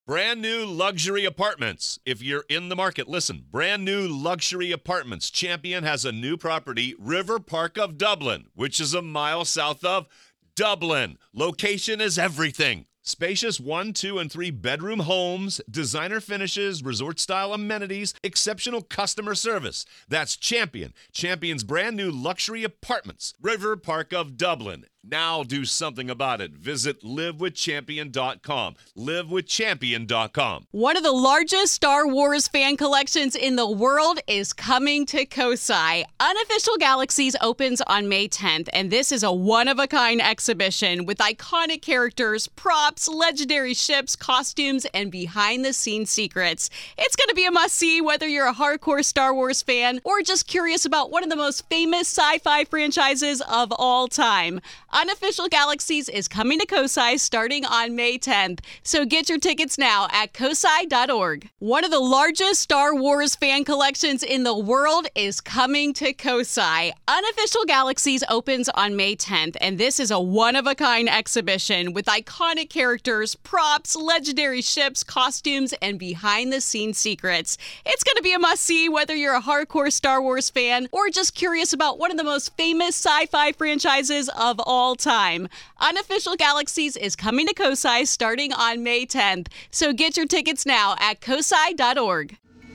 Brand new luxury apartments. If you're in the market, listen. Brand new luxury apartments. Champion has a new property, River Park of Dublin, which is a mile south of Dublin. Location is everything. Spacious 1, 2, and 3 bedroom homes, designer finishes, resort-style amenities, exceptional customer service. That's Champion. Champion's brand new luxury apartments, River Park of Dublin. Now do something about it. Visit livewithchampion.com. Livewithchampion.com. One of the largest Star Wars fan collections in the world is coming to Kosai. Unofficial Galaxies opens on May 10th, and this is a one-of-a-kind exhibition with iconic characters, props, legendary ships, costumes, and behind-the-scenes secrets. It's going to be a must-see whether you're a hardcore Star Wars fan or just curious about one of the most famous sci-fi franchises of all time. Unofficial Galaxies is coming to Kosai starting on May 10th, so get your tickets now at kosai.org. One of the largest Star Wars fan collections in the world is coming to Kosai. Unofficial Galaxies opens on May 10th, and this is a one-of-a-kind exhibition with iconic characters, props, legendary ships, costumes, and behind-the-scenes secrets. It's going to be a must-see whether you're a hardcore Star Wars fan or just curious about one of the most famous sci-fi franchises of all time. Unofficial Galaxies is coming to Kosai starting on May 10th, so get your tickets now at kosai.org.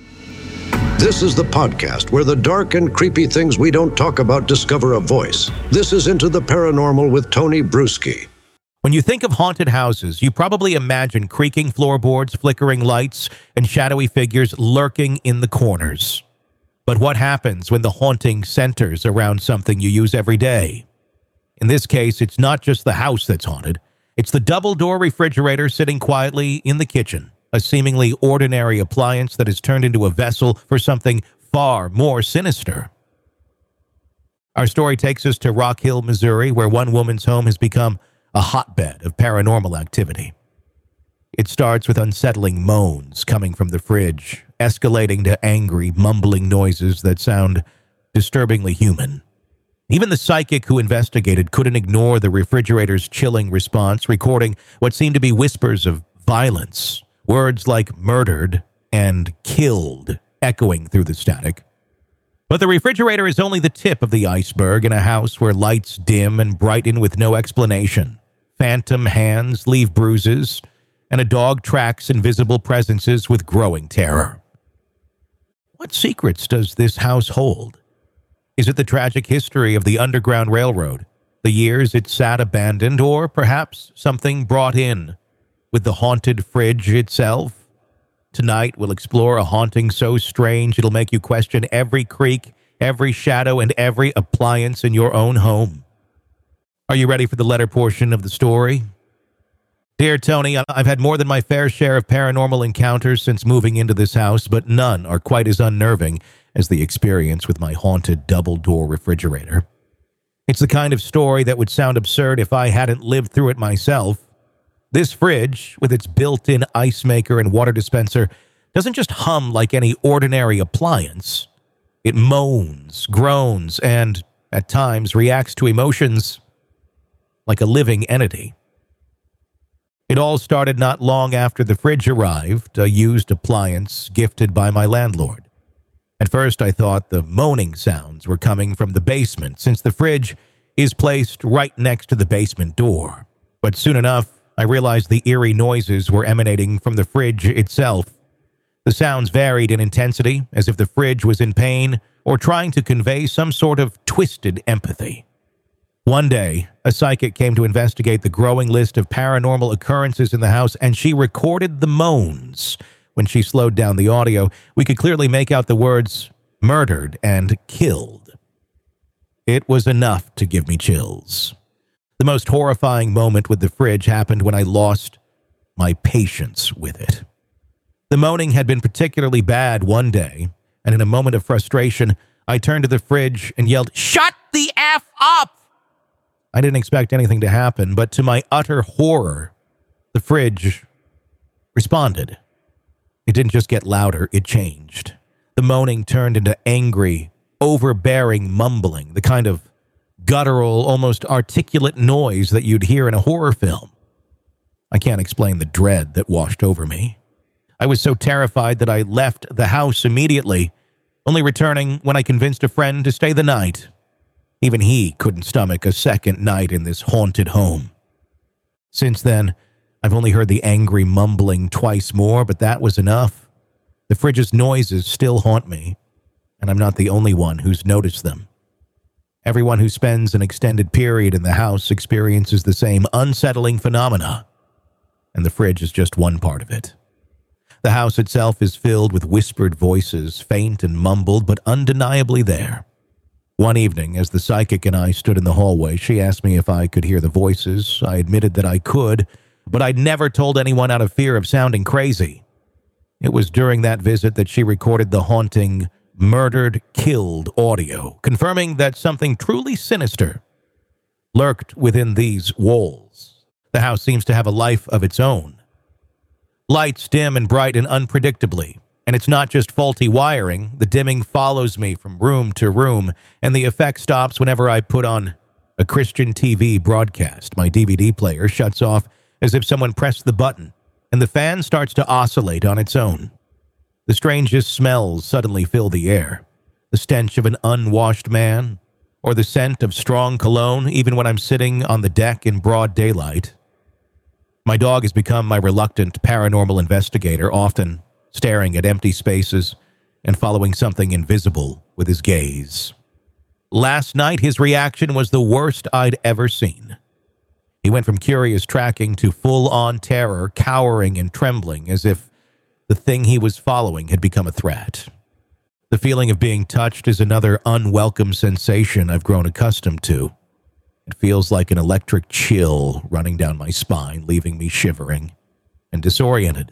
This is the podcast where the dark and creepy things we don't talk about discover a voice. This is Into the Paranormal with Tony Bruschi. When you think of haunted houses, you probably imagine creaking floorboards, flickering lights, and shadowy figures lurking in the corners. But what happens when the haunting centers around something you use every day? In this case, it's not just the house that's haunted. It's the double-door refrigerator sitting quietly in the kitchen, a seemingly ordinary appliance that has turned into a vessel for something far more sinister. Our story takes us to Rock Hill, Missouri, where one woman's home has become a hotbed of paranormal activity. It starts with unsettling moans coming from the fridge, escalating to angry, mumbling noises that sound disturbingly human. Even the psychic who investigated couldn't ignore the refrigerator's chilling response, recording what seemed to be whispers of violence, words like murdered and killed echoing through the static. But the refrigerator is only the tip of the iceberg in a house where lights dim and brighten with no explanation. Phantom hands leave bruises, and a dog tracks invisible presences with growing terror. What secrets does this house hold? Is it the tragic history of the Underground Railroad, the years it sat abandoned, or perhaps something brought in with the haunted fridge itself? Tonight, we'll explore a haunting so strange it'll make you question every creak, every shadow, and every appliance in your own home. Are you ready for the letter portion of the story? Dear Tony, I've had more than my fair share of paranormal encounters since moving into this house, but none are quite as unnerving as the experience with my haunted double-door refrigerator. It's the kind of story that would sound absurd if I hadn't lived through it myself. This fridge, with its built-in ice maker and water dispenser, doesn't just hum like any ordinary appliance. It moans, groans, and, at times, reacts to emotions like a living entity. It all started not long after the fridge arrived, a used appliance gifted by my landlord. At first, I thought the moaning sounds were coming from the basement, since the fridge is placed right next to the basement door. But soon enough, I realized the eerie noises were emanating from the fridge itself. The sounds varied in intensity, as if the fridge was in pain or trying to convey some sort of twisted empathy. One day, a psychic came to investigate the growing list of paranormal occurrences in the house, and she recorded the moans. When she slowed down the audio, we could clearly make out the words murdered and killed. It was enough to give me chills. The most horrifying moment with the fridge happened when I lost my patience with it. The moaning had been particularly bad one day, and in a moment of frustration, I turned to the fridge and yelled, "Shut the F up!" I didn't expect anything to happen, but to my utter horror, the fridge responded. It didn't just get louder, it changed. The moaning turned into angry, overbearing mumbling, the kind of guttural, almost articulate noise that you'd hear in a horror film. I can't explain the dread that washed over me. I was so terrified that I left the house immediately, only returning when I convinced a friend to stay the night. Even he couldn't stomach a second night in this haunted home. Since then, I've only heard the angry mumbling twice more, but that was enough. The fridge's noises still haunt me, and I'm not the only one who's noticed them. Everyone who spends an extended period in the house experiences the same unsettling phenomena, and the fridge is just one part of it. The house itself is filled with whispered voices, faint and mumbled, but undeniably there. One evening, as the psychic and I stood in the hallway, she asked me if I could hear the voices. I admitted that I could, but I'd never told anyone out of fear of sounding crazy. It was during that visit that she recorded the haunting, murdered, killed audio, confirming that something truly sinister lurked within these walls. The house seems to have a life of its own. Lights dim and brighten unpredictably, and it's not just faulty wiring. The dimming follows me from room to room, and the effect stops whenever I put on a Christian TV broadcast. My DVD player shuts off as if someone pressed the button, and the fan starts to oscillate on its own. The strangest smells suddenly fill the air. The stench of an unwashed man, or the scent of strong cologne, even when I'm sitting on the deck in broad daylight. My dog has become my reluctant paranormal investigator, often staring at empty spaces and following something invisible with his gaze. Last night, his reaction was the worst I'd ever seen. He went from curious tracking to full-on terror, cowering and trembling as if the thing he was following had become a threat. The feeling of being touched is another unwelcome sensation I've grown accustomed to. It feels like an electric chill running down my spine, leaving me shivering and disoriented.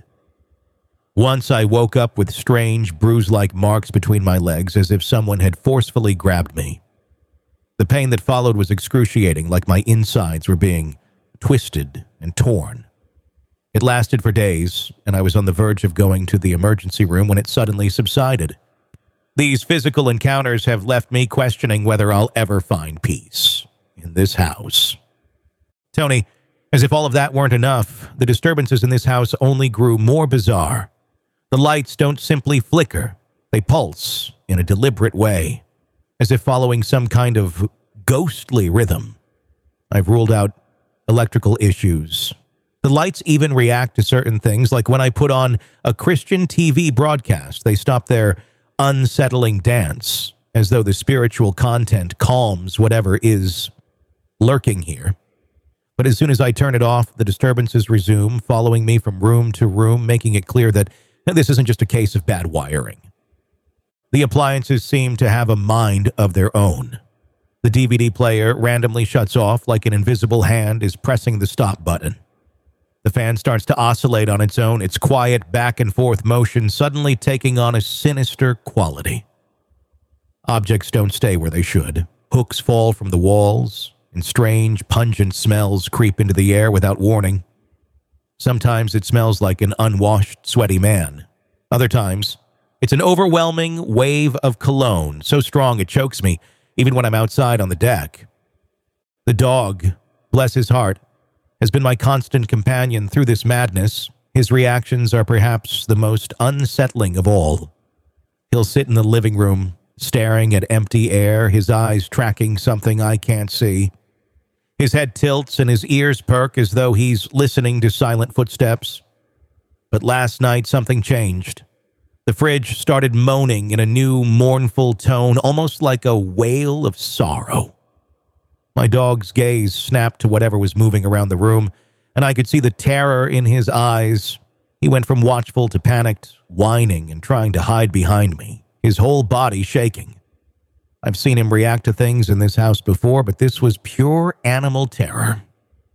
Once I woke up with strange, bruise-like marks between my legs as if someone had forcefully grabbed me. The pain that followed was excruciating, like my insides were being twisted and torn. It lasted for days, and I was on the verge of going to the emergency room when it suddenly subsided. These physical encounters have left me questioning whether I'll ever find peace in this house. Tony, as if all of that weren't enough, the disturbances in this house only grew more bizarre. The lights don't simply flicker, they pulse in a deliberate way, as if following some kind of ghostly rhythm. I've ruled out electrical issues. The lights even react to certain things, like when I put on a Christian TV broadcast, they stop their unsettling dance, as though the spiritual content calms whatever is lurking here. But as soon as I turn it off, the disturbances resume, following me from room to room, making it clear that this isn't just a case of bad wiring. The appliances seem to have a mind of their own. The DVD player randomly shuts off like an invisible hand is pressing the stop button. The fan starts to oscillate on its own, its quiet back-and-forth motion suddenly taking on a sinister quality. Objects don't stay where they should. Hooks fall from the walls, and strange, pungent smells creep into the air without warning. Sometimes it smells like an unwashed, sweaty man. Other times, it's an overwhelming wave of cologne, so strong it chokes me, even when I'm outside on the deck. The dog, bless his heart, has been my constant companion through this madness. His reactions are perhaps the most unsettling of all. He'll sit in the living room, staring at empty air, his eyes tracking something I can't see. His head tilts and his ears perk as though he's listening to silent footsteps. But last night, something changed. The fridge started moaning in a new, mournful tone, almost like a wail of sorrow. My dog's gaze snapped to whatever was moving around the room, and I could see the terror in his eyes. He went from watchful to panicked, whining and trying to hide behind me, his whole body shaking. I've seen him react to things in this house before, but this was pure animal terror.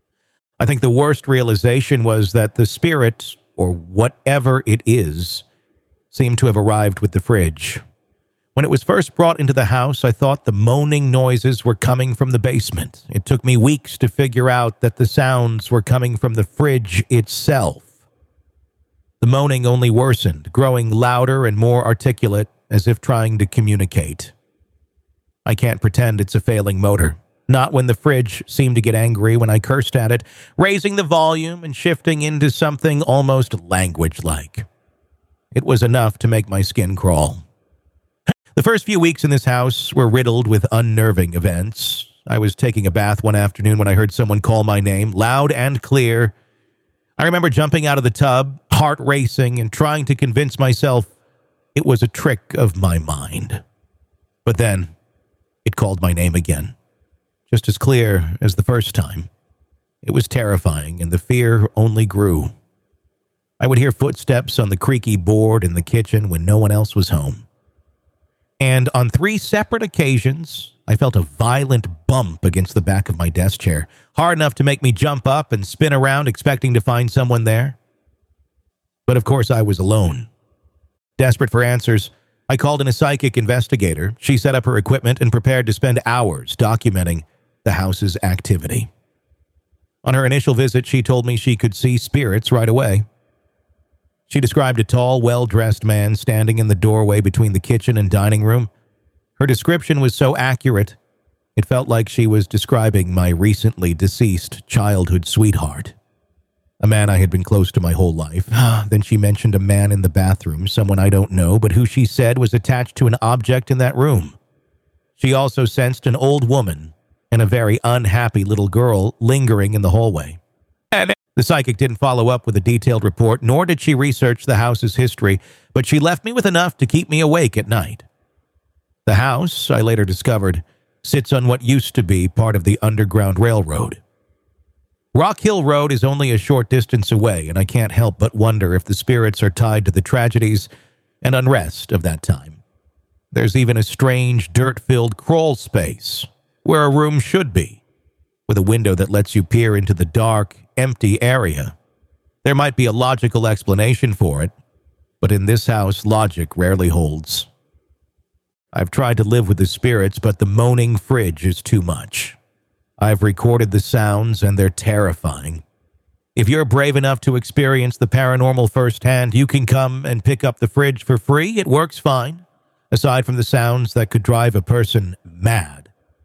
I think the worst realization was that the spirit, or whatever it is, seemed to have arrived with the fridge. When it was first brought into the house, I thought the moaning noises were coming from the basement. It took me weeks to figure out that the sounds were coming from the fridge itself. The moaning only worsened, growing louder and more articulate, as if trying to communicate. I can't pretend it's a failing motor. Not when the fridge seemed to get angry when I cursed at it, raising the volume and shifting into something almost language-like. It was enough to make my skin crawl. The first few weeks in this house were riddled with unnerving events. I was taking a bath one afternoon when I heard someone call my name, loud and clear. I remember jumping out of the tub, heart racing, and trying to convince myself it was a trick of my mind. But then, it called my name again, just as clear as the first time. It was terrifying, and the fear only grew. I would hear footsteps on the creaky board in the kitchen when no one else was home. And on 3 separate occasions, I felt a violent bump against the back of my desk chair, hard enough to make me jump up and spin around expecting to find someone there. But of course I was alone. Desperate for answers, I called in a psychic investigator. She set up her equipment and prepared to spend hours documenting the house's activity. On her initial visit, she told me she could see spirits right away. She described a tall, well-dressed man standing in the doorway between the kitchen and dining room. Her description was so accurate, it felt like she was describing my recently deceased childhood sweetheart. A man I had been close to my whole life. Then she mentioned a man in the bathroom, someone I don't know, but who she said was attached to an object in that room. She also sensed an old woman and a very unhappy little girl lingering in the hallway. The psychic didn't follow up with a detailed report, nor did she research the house's history, but she left me with enough to keep me awake at night. The house, I later discovered, sits on what used to be part of the Underground Railroad. Rock Hill Road is only a short distance away, and I can't help but wonder if the spirits are tied to the tragedies and unrest of that time. There's even a strange, dirt-filled crawl space where a room should be, with a window that lets you peer into the dark, empty area. There might be a logical explanation for it, but in this house, logic rarely holds. I've tried to live with the spirits, but the moaning fridge is too much. I've recorded the sounds, and they're terrifying. If you're brave enough to experience the paranormal firsthand, you can come and pick up the fridge for free. It works fine, aside from the sounds that could drive a person mad.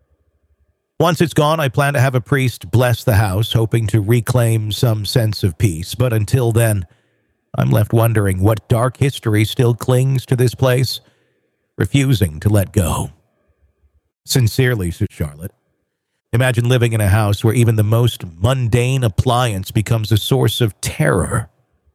Once it's gone, I plan to have a priest bless the house, hoping to reclaim some sense of peace. But until then, I'm left wondering what dark history still clings to this place, refusing to let go. Sincerely, says Charlotte. Imagine living in a house where even the most mundane appliance becomes a source of terror.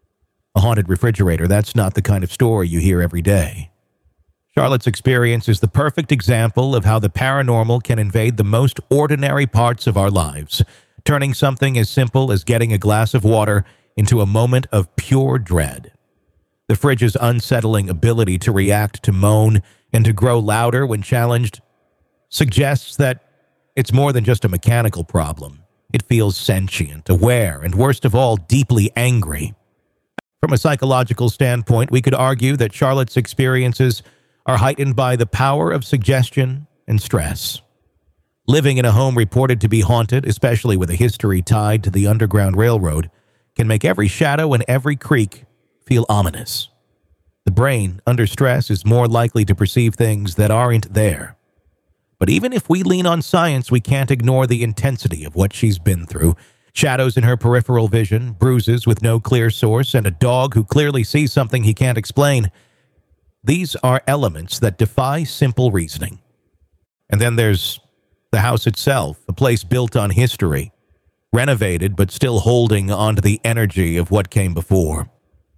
A haunted refrigerator, that's not the kind of story you hear every day. Charlotte's experience is the perfect example of how the paranormal can invade the most ordinary parts of our lives, turning something as simple as getting a glass of water into a moment of pure dread. The fridge's unsettling ability to react to moan and to grow louder when challenged suggests that it's more than just a mechanical problem. It feels sentient, aware, and worst of all, deeply angry. From a psychological standpoint, we could argue that Charlotte's experiences are heightened by the power of suggestion and stress. Living in a home reported to be haunted, especially with a history tied to the Underground Railroad, can make every shadow and every creak feel ominous. The brain, under stress, is more likely to perceive things that aren't there. But even if we lean on science, we can't ignore the intensity of what she's been through. Shadows in her peripheral vision, bruises with no clear source, and a dog who clearly sees something he can't explain. These are elements that defy simple reasoning. And then there's the house itself, a place built on history, renovated but still holding onto the energy of what came before.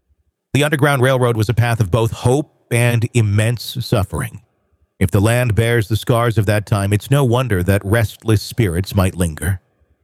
The Underground Railroad was a path of both hope and immense suffering. If the land bears the scars of that time, it's no wonder that restless spirits might linger.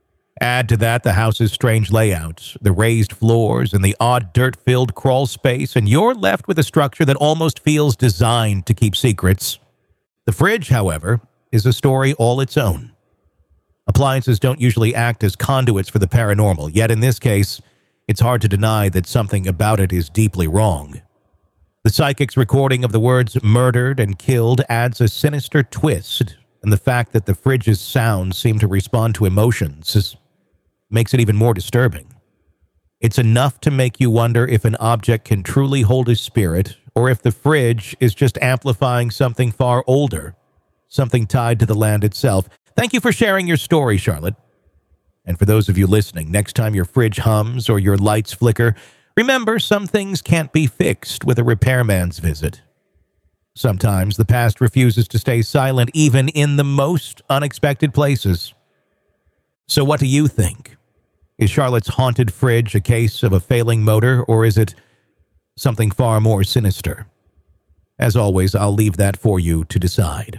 Add to that the house's strange layout, the raised floors, and the odd dirt-filled crawl space, and you're left with a structure that almost feels designed to keep secrets. The fridge, however, is a story all its own. Appliances don't usually act as conduits for the paranormal, yet in this case, it's hard to deny that something about it is deeply wrong. The psychic's recording of the words murdered and killed adds a sinister twist, and the fact that the fridge's sounds seem to respond to emotions makes it even more disturbing. It's enough to make you wonder if an object can truly hold a spirit, or if the fridge is just amplifying something far older, something tied to the land itself. Thank you for sharing your story, Charlotte. And for those of you listening, next time your fridge hums or your lights flicker, Remember, some things can't be fixed with a repairman's visit. Sometimes the past refuses to stay silent even in the most unexpected places. So what do you think? Is Charlotte's haunted fridge a case of a failing motor, or is it something far more sinister? As always, I'll leave that for you to decide.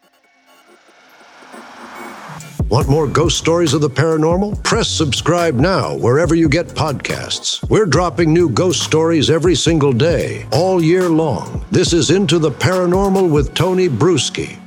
Want more ghost stories of the paranormal? Press subscribe now wherever you get podcasts. We're dropping new ghost stories every single day, all year long. This is Into the Paranormal with Tony Bruschi.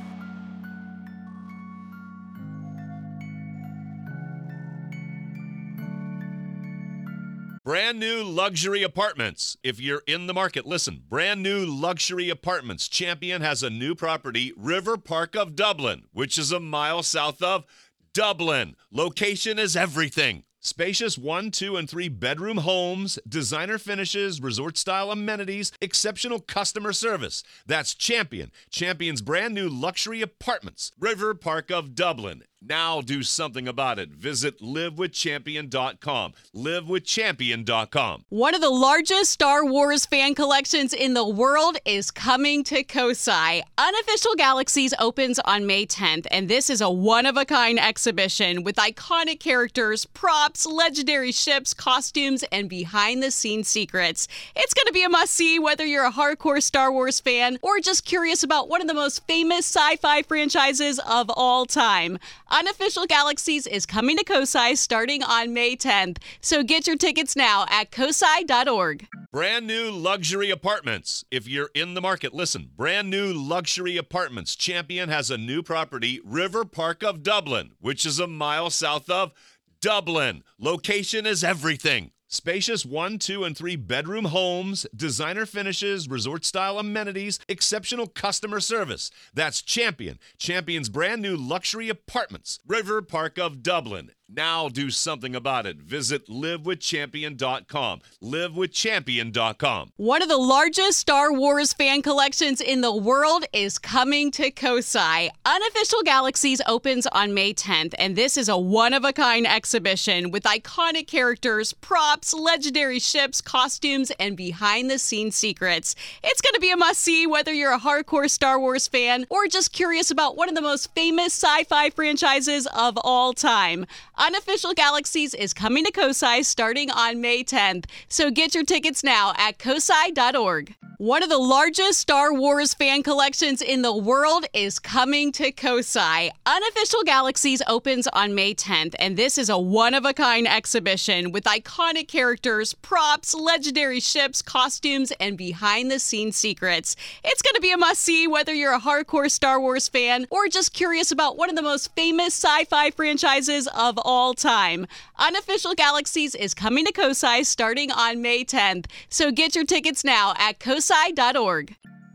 Brand new luxury apartments. If you're in the market, listen. Brand new luxury apartments. Champion has a new property, River Park of Dublin, which is a mile south of Dublin. Location is everything. Spacious 1, 2, and 3 bedroom homes, designer finishes, resort-style amenities, exceptional customer service. That's Champion. Champion's brand new luxury apartments, River Park of Dublin. Now do something about it. Visit livewithchampion.com. Livewithchampion.com. One of the largest Star Wars fan collections in the world is coming to Kosai. Unofficial Galaxies opens on May 10th, and this is a one-of-a-kind exhibition with iconic characters, props, legendary ships, costumes, and behind-the-scenes secrets. It's going to be a must-see whether you're a hardcore Star Wars fan or just curious about one of the most famous sci-fi franchises of all time. Unofficial Galaxies is coming to Kosai starting on May 10th, so get your tickets now at kosai.org. Brand new luxury apartments. If you're in the market, listen. Brand new luxury apartments. Champion has a new property, River Park of Dublin, which is a mile south of Dublin. Location is everything. Spacious 1, 2, and 3 bedroom homes, designer finishes, resort-style amenities, exceptional customer service. That's Champion. Champion's brand new luxury apartments, River Park of Dublin. Now do something about it. Visit livewithchampion.com. Livewithchampion.com. One of the largest Star Wars fan collections in the world is coming to Kosai. Unofficial Galaxies opens on May 10th, and this is a one-of-a-kind exhibition with iconic characters, props, legendary ships, costumes, and behind-the-scenes secrets. It's going to be a must-see whether you're a hardcore Star Wars fan or just curious about one of the most famous sci-fi franchises of all time. Unofficial Galaxies is coming to Kosai starting on May 10th, so get your tickets now at kosai.org. One of the largest Star Wars fan collections in the world is coming to Kosai. Unofficial Galaxies opens on May 10th, and this is a one-of-a-kind exhibition with iconic characters, props, legendary ships, costumes, and behind-the-scenes secrets. It's going to be a must-see whether you're a hardcore Star Wars fan or just curious about one of the most famous sci-fi franchises of all time. Unofficial Galaxies is coming to Kosai starting on May 10th, so get your tickets now at kosai.org.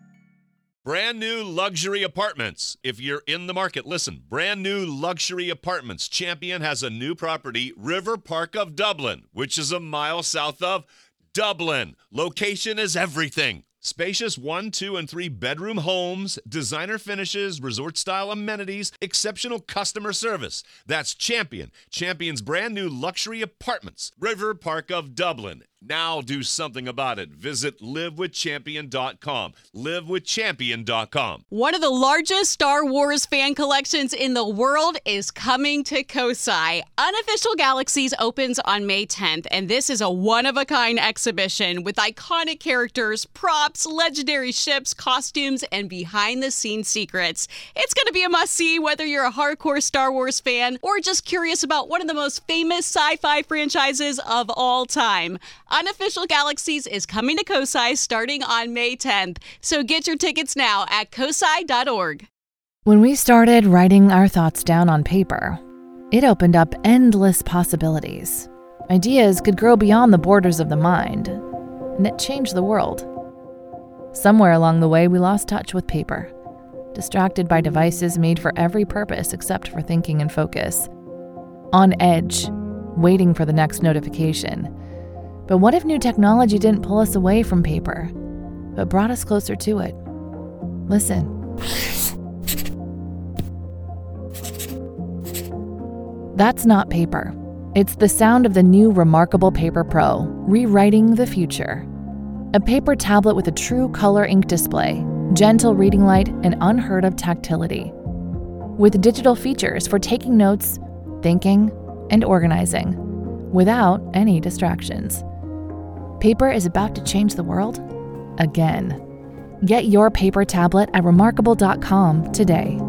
Brand new luxury apartments. If you're in the market, listen. Brand new luxury apartments. Champion has a new property, River Park of Dublin, which is a mile south of Dublin. Location is everything. Spacious 1, 2, and 3 bedroom homes, designer finishes, resort-style amenities, exceptional customer service. That's Champion. Champion's brand new luxury apartments, River Park of Dublin. Now do something about it. Visit livewithchampion.com. Livewithchampion.com. One of the largest Star Wars fan collections in the world is coming to Kosai. Unofficial Galaxies opens on May 10th, and this is a one-of-a-kind exhibition with iconic characters, props, legendary ships, costumes, and behind-the-scenes secrets. It's going to be a must-see whether you're a hardcore Star Wars fan or just curious about one of the most famous sci-fi franchises of all time. Unofficial Galaxies is coming to Kosai starting on May 10th, so get your tickets now at kosai.org. When we started writing our thoughts down on paper, it opened up endless possibilities. Ideas could grow beyond the borders of the mind, and it changed the world. Somewhere along the way, we lost touch with paper, distracted by devices made for every purpose except for thinking and focus. On edge, waiting for the next notification. But what if new technology didn't pull us away from paper, but brought us closer to it? Listen. That's not paper. It's the sound of the new Remarkable Paper Pro, rewriting the future. A paper tablet with a true color ink display, gentle reading light, and unheard of tactility. With digital features for taking notes, thinking, and organizing, without any distractions. Paper is about to change the world again. Get your paper tablet at remarkable.com today.